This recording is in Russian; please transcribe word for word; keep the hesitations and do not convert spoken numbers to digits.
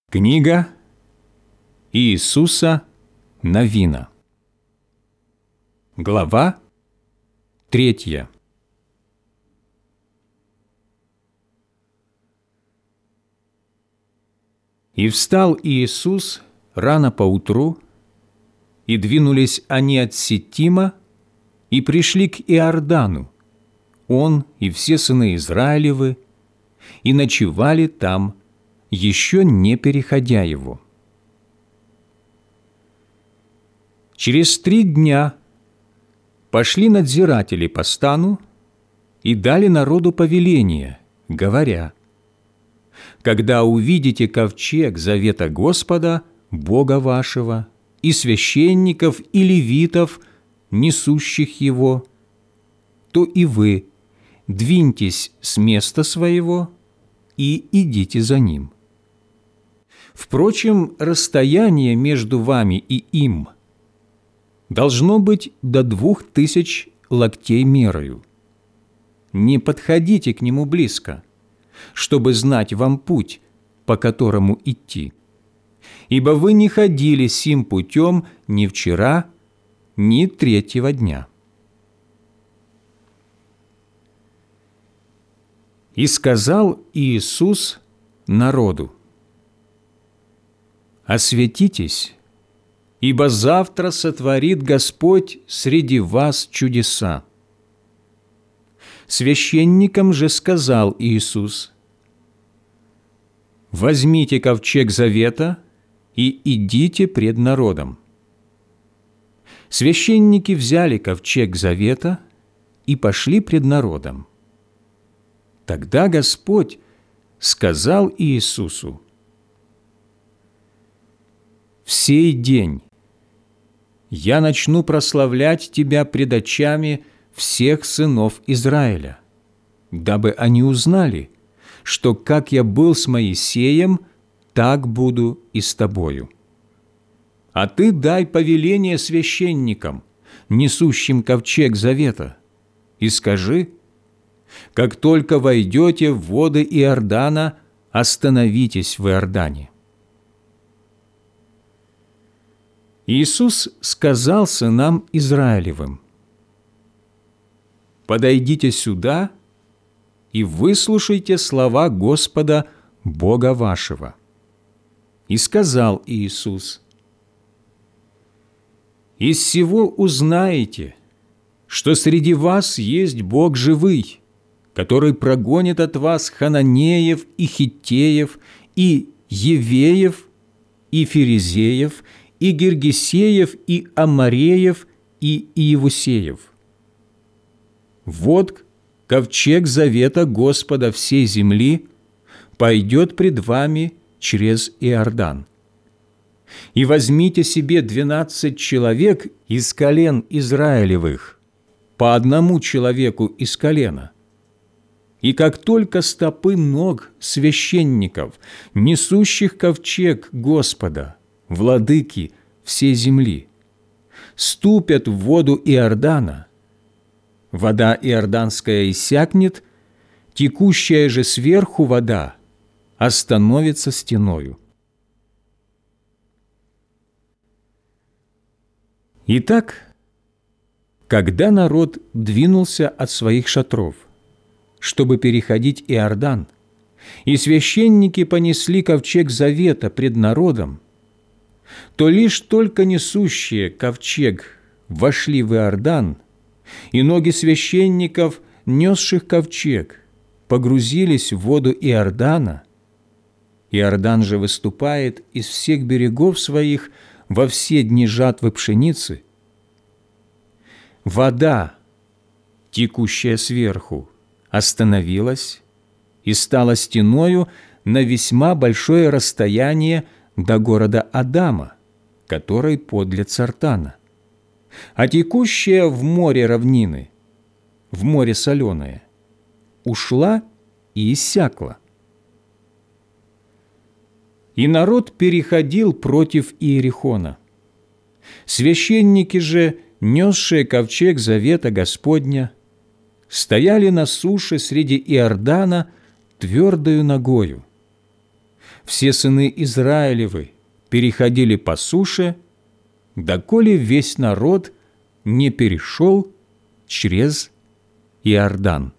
Книга Иисуса Навина. Глава третья. И встал Иисус рано поутру, и двинулись они от Ситима, и пришли к Иордану, он и все сыны Израилевы, и ночевали там, еще не переходя его. Через три дня пошли надзиратели по стану и дали народу повеление, говоря: «Когда увидите ковчег завета Господа, Бога вашего, и священников, и левитов, несущих его, то и вы двиньтесь с места своего и идите за ним. Впрочем, расстояние между вами и им должно быть до двух тысяч локтей мерою. Не подходите к нему близко, чтобы знать вам путь, по которому идти. Ибо вы не ходили сим путем ни вчера, ни третьего дня». И сказал Иисус народу: «Осветитесь, ибо завтра сотворит Господь среди вас чудеса». Священникам же сказал Иисус: «Возьмите ковчег завета и идите пред народом». Священники взяли ковчег завета и пошли пред народом. Тогда Господь сказал Иисусу: «В сей день я начну прославлять тебя пред очами всех сынов Израиля, дабы они узнали, что как я был с Моисеем, так буду и с тобою. А ты дай повеление священникам, несущим ковчег завета, и скажи: как только войдете в воды Иордана, остановитесь в Иордане». Иисус сказал сынам Израилевым: «Подойдите сюда и выслушайте слова Господа Бога вашего». И сказал Иисус: «Из сего узнаете, что среди вас есть Бог живый, который прогонит от вас хананеев и хиттеев, и евеев, и ферезеев, и гиргесеев, и амореев, и иевусеев. Вот ковчег завета Господа всей земли пойдет пред вами через Иордан. И возьмите себе двенадцать человек из колен Израилевых, по одному человеку из колена. И как только стопы ног священников, несущих ковчег Господа, владыки всей земли, ступят в воду Иордана, вода иорданская иссякнет, текущая же сверху вода остановится стеною». Итак, когда народ двинулся от своих шатров, чтобы переходить Иордан, и священники понесли ковчег завета пред народом, то лишь только несущие ковчег вошли в Иордан, и ноги священников, несших ковчег, погрузились в воду Иордана. Иордан же выступает из всех берегов своих во все дни жатвы пшеницы. Вода, текущая сверху, остановилась и стала стеною на весьма большое расстояние до города Адама, который подле Цартана, а текущая в море равнины, в море соленое, ушла и иссякла. И народ переходил против Иерихона. Священники же, несшие ковчег завета Господня, стояли на суше среди Иордана твердою ногою. все сыны Израилевы переходили по суше, доколе весь народ не перешел через Иордан.